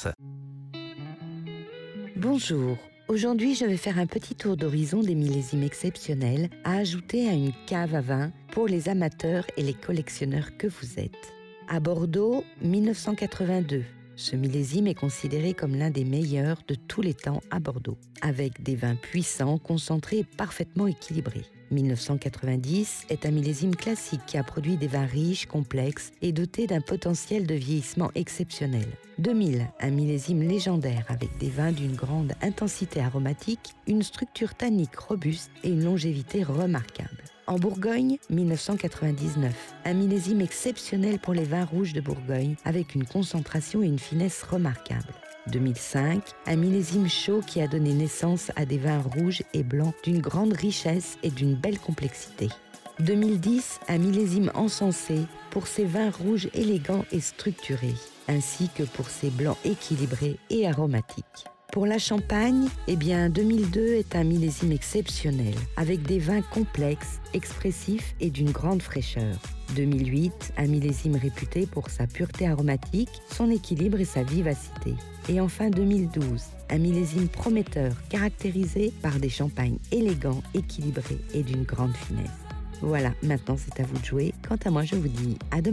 France. Bonjour, aujourd'hui je vais faire un petit tour d'horizon des millésimes exceptionnels à ajouter à une cave à vin pour les amateurs et les collectionneurs que vous êtes. À Bordeaux, 1982. Ce millésime est considéré comme l'un des meilleurs de tous les temps à Bordeaux, avec des vins puissants, concentrés et parfaitement équilibrés. 1990 est un millésime classique qui a produit des vins riches, complexes et dotés d'un potentiel de vieillissement exceptionnel. 2000, un millésime légendaire avec des vins d'une grande intensité aromatique, une structure tannique robuste et une longévité remarquable. En Bourgogne, 1999, un millésime exceptionnel pour les vins rouges de Bourgogne avec une concentration et une finesse remarquables. 2005, un millésime chaud qui a donné naissance à des vins rouges et blancs d'une grande richesse et d'une belle complexité. 2010, un millésime encensé pour ses vins rouges élégants et structurés, ainsi que pour ses blancs équilibrés et aromatiques. Pour la Champagne, 2002 est un millésime exceptionnel, avec des vins complexes, expressifs et d'une grande fraîcheur. 2008, un millésime réputé pour sa pureté aromatique, son équilibre et sa vivacité. Et enfin 2012, un millésime prometteur caractérisé par des champagnes élégants, équilibrés et d'une grande finesse. Voilà, maintenant c'est à vous de jouer. Quant à moi, je vous dis à demain.